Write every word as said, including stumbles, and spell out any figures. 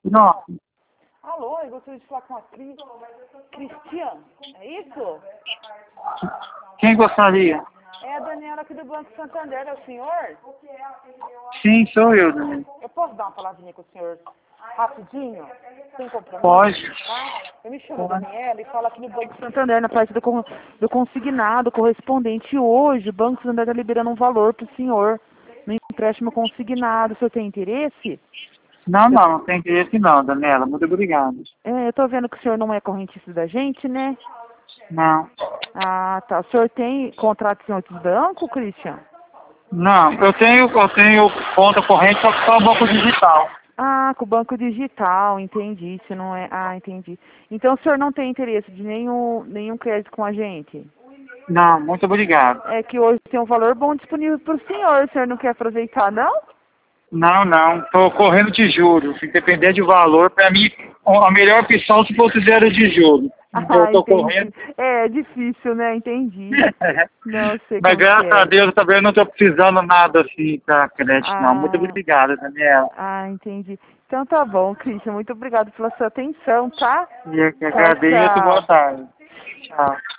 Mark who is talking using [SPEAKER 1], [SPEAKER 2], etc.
[SPEAKER 1] Não.
[SPEAKER 2] Alô, eu gostaria de falar com a Cris. Cristian, é isso?
[SPEAKER 1] Quem gostaria?
[SPEAKER 2] É a Daniela aqui do Banco Santander, é o senhor?
[SPEAKER 1] Sim, sou eu, Daniela.
[SPEAKER 2] Eu posso dar uma palavrinha com o senhor rapidinho? Sem compromisso?
[SPEAKER 1] Pode.
[SPEAKER 2] Tá? Eu me chamo
[SPEAKER 1] Pode.
[SPEAKER 2] Daniela e falo aqui no Banco Santander, na parte do, con- do consignado, correspondente. E hoje o Banco Santander está liberando um valor para o senhor no empréstimo consignado. O senhor tem interesse?
[SPEAKER 1] Não, não, não tem interesse não, Daniela. Muito obrigado.
[SPEAKER 2] É, eu tô vendo que o senhor não é correntista da gente, né?
[SPEAKER 1] Não.
[SPEAKER 2] Ah, tá. O senhor tem contrato em outros bancos, Christian?
[SPEAKER 1] Não, eu tenho, eu tenho conta corrente só que só o banco digital.
[SPEAKER 2] Ah, com o banco digital, entendi. Se não é. Ah, entendi. Então o senhor não tem interesse de nenhum, nenhum crédito com a gente?
[SPEAKER 1] Não, muito obrigado.
[SPEAKER 2] É que hoje tem um valor bom disponível para o senhor. O senhor não quer aproveitar, não?
[SPEAKER 1] Não, não, estou correndo de juros. Se depender de valor, para mim, a melhor opção se fosse zero de juros. Então, eu
[SPEAKER 2] Ah,
[SPEAKER 1] estou
[SPEAKER 2] entendi.
[SPEAKER 1] correndo.
[SPEAKER 2] É difícil, né? Entendi. Não sei
[SPEAKER 1] Mas
[SPEAKER 2] como que
[SPEAKER 1] graças a
[SPEAKER 2] é.
[SPEAKER 1] Deus também eu não estou precisando nada assim para crédito, não. Muito
[SPEAKER 2] Ah,
[SPEAKER 1] obrigado, Daniela.
[SPEAKER 2] ah, entendi. Então tá bom, Christian. Muito obrigado pela sua atenção, tá?
[SPEAKER 1] E eu que
[SPEAKER 2] Tchau,
[SPEAKER 1] agradeço. Boa
[SPEAKER 2] tchau.
[SPEAKER 1] tarde. Tchau.